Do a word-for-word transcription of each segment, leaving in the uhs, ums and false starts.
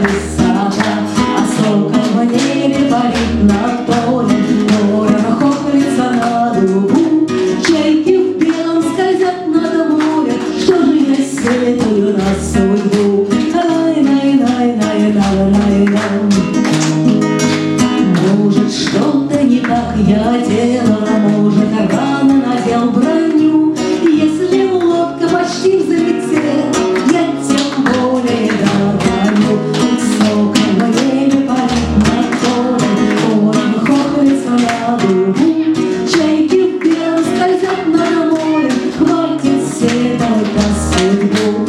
высота, а сокол в небе парит над полем. Ворона хохлится на дубу, чайки в белом скользят над морем. Что же я сетую на судьбу? Может, что-то не так я делала, может, рано надел броню. Если лодка почти взлетела, я тем более догоню. Сокол в небе парит над полем, ворон хохлится на дубу, чайки в белом скользят над морем. Хватит сетовать на судьбу.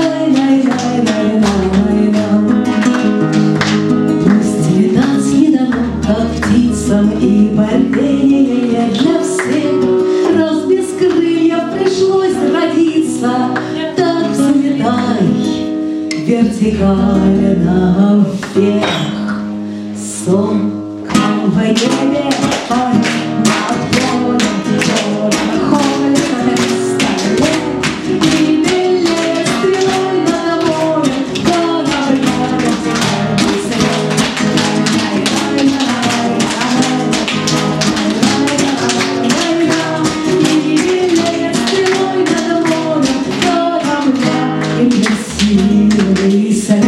И бордение для всех, раз без крыльев пришлось родиться. Так взлетай вертикально вверх. Сокол в небе парит над полем, ворон хохлится на столе и белеет стрелой над морем. Корабля вертикальный след. Силы